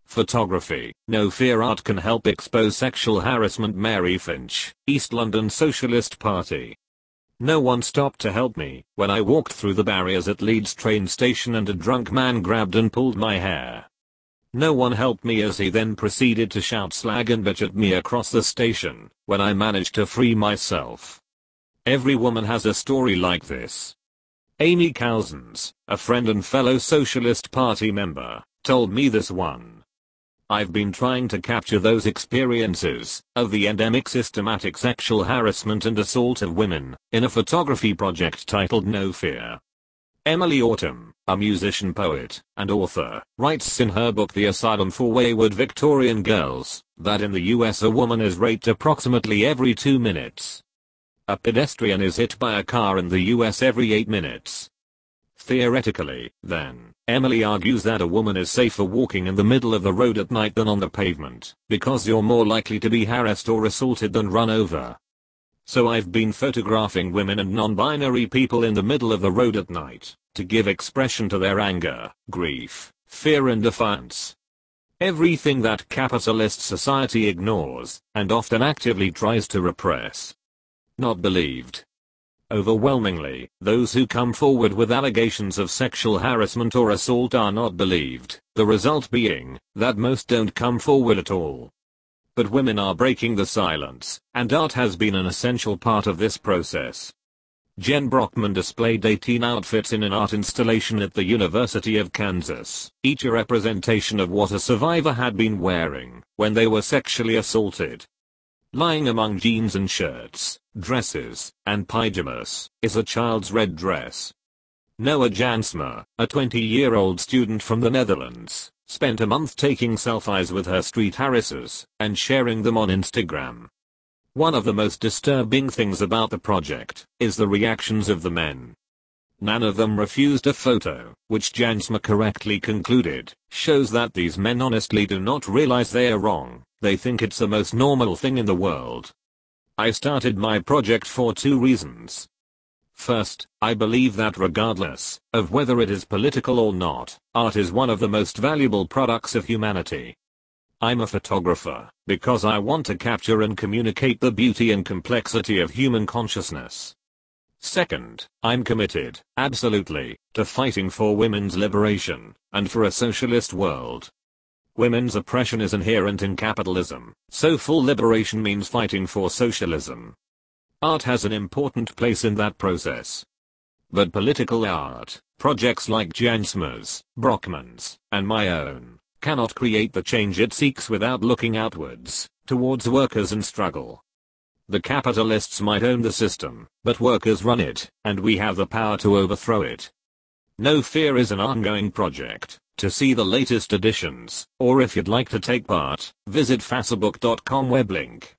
Photography. No fear art can help expose sexual harassment. Mary Finch, East London Socialist Party. No one stopped to help me when I walked through the barriers at Leeds train station and a drunk man grabbed and pulled my hair. No one helped me as he then proceeded to shout slag and bitch at me across the station when I managed to free myself. Every woman has a story like this. Amy Cousins, a friend and fellow Socialist Party member, told me this one. I've been trying to capture those experiences of the endemic systematic sexual harassment and assault of women in a photography project titled No Fear. Emily Autumn, a musician, poet, and author, writes in her book The Asylum for Wayward Victorian Girls that in the US a woman is raped approximately every 2 minutes. A pedestrian is hit by a car in the US every 8 minutes. Theoretically, then, Emily argues that a woman is safer walking in the middle of the road at night than on the pavement, because you're more likely to be harassed or assaulted than run over. So I've been photographing women and non-binary people in the middle of the road at night, to give expression to their anger, grief, fear and defiance. Everything that capitalist society ignores, and often actively tries to repress. Not believed. Overwhelmingly, those who come forward with allegations of sexual harassment or assault are not believed, the result being that most don't come forward at all. But women are breaking the silence, and art has been an essential part of this process. Jen Brockman displayed 18 outfits in an art installation at the University of Kansas, each a representation of what a survivor had been wearing when they were sexually assaulted. Lying among jeans and shirts, dresses, and pajamas, is a child's red dress. Noah Jansma, a 20-year-old student from the Netherlands, spent a month taking selfies with her street harassers and sharing them on Instagram. One of the most disturbing things about the project is the reactions of the men. None of them refused a photo, which Jansma correctly concluded, shows that these men honestly do not realize they are wrong, they think it's the most normal thing in the world. I started my project for 2 reasons. First, I believe that regardless of whether it is political or not, art is one of the most valuable products of humanity. I'm a photographer because I want to capture and communicate the beauty and complexity of human consciousness. Second, I'm committed, absolutely, to fighting for women's liberation and for a socialist world. Women's oppression is inherent in capitalism, so full liberation means fighting for socialism. Art has an important place in that process. But political art, projects like Jansma's, Brockman's, and my own, cannot create the change it seeks without looking outwards, towards workers in struggle. The capitalists might own the system, but workers run it, and we have the power to overthrow it. No Fear is an ongoing project. To see the latest editions, or if you'd like to take part, visit fasabook.com web link.